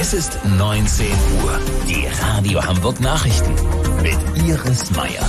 Es ist 19 Uhr. Die Radio Hamburg Nachrichten mit Iris Meier.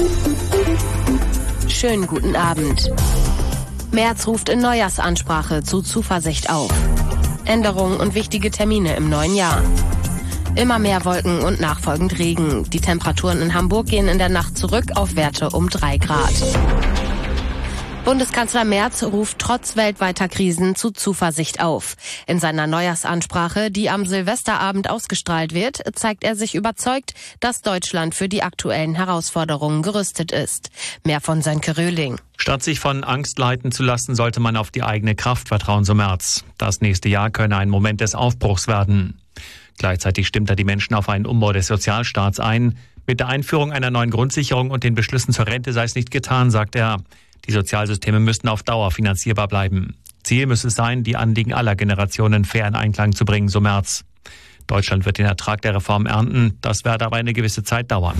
Schönen guten Abend. Merz ruft in Neujahrsansprache zu Zuversicht auf. Änderungen und wichtige Termine im neuen Jahr. Immer mehr Wolken und nachfolgend Regen. Die Temperaturen in Hamburg gehen in der Nacht zurück auf Werte um 3 Grad. Bundeskanzler Merz ruft trotz weltweiter Krisen zu Zuversicht auf. In seiner Neujahrsansprache, die am Silvesterabend ausgestrahlt wird, zeigt er sich überzeugt, dass Deutschland für die aktuellen Herausforderungen gerüstet ist. Mehr von Sönke Röhling. Statt sich von Angst leiten zu lassen, sollte man auf die eigene Kraft vertrauen, so Merz. Das nächste Jahr könne ein Moment des Aufbruchs werden. Gleichzeitig stimmt er die Menschen auf einen Umbau des Sozialstaats ein. Mit der Einführung einer neuen Grundsicherung und den Beschlüssen zur Rente sei es nicht getan, sagt er. Die Sozialsysteme müssten auf Dauer finanzierbar bleiben. Ziel müsse es sein, die Anliegen aller Generationen fair in Einklang zu bringen, so Merz. Deutschland wird den Ertrag der Reform ernten. Das werde aber eine gewisse Zeit dauern.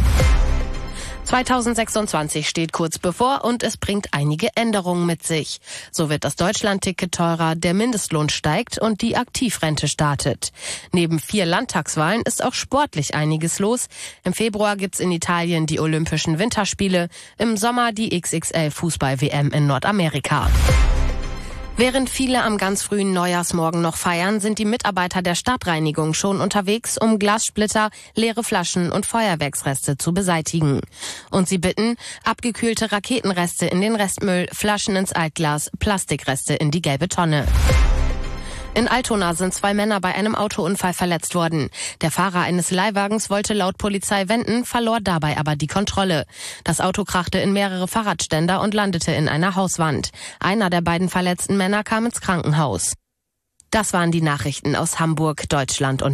2026 steht kurz bevor und es bringt einige Änderungen mit sich. So wird das Deutschland-Ticket teurer, der Mindestlohn steigt und die Aktivrente startet. Neben 4 Landtagswahlen ist auch sportlich einiges los. Im Februar gibt's in Italien die Olympischen Winterspiele, im Sommer die XXL-Fußball-WM in Nordamerika. Während viele am ganz frühen Neujahrsmorgen noch feiern, sind die Mitarbeiter der Stadtreinigung schon unterwegs, um Glassplitter, leere Flaschen und Feuerwerksreste zu beseitigen. Und sie bitten, abgekühlte Raketenreste in den Restmüll, Flaschen ins Altglas, Plastikreste in die gelbe Tonne. In Altona sind 2 Männer bei einem Autounfall verletzt worden. Der Fahrer eines Leihwagens wollte laut Polizei wenden, verlor dabei aber die Kontrolle. Das Auto krachte in mehrere Fahrradständer und landete in einer Hauswand. Einer der beiden verletzten Männer kam ins Krankenhaus. Das waren die Nachrichten aus Hamburg, Deutschland und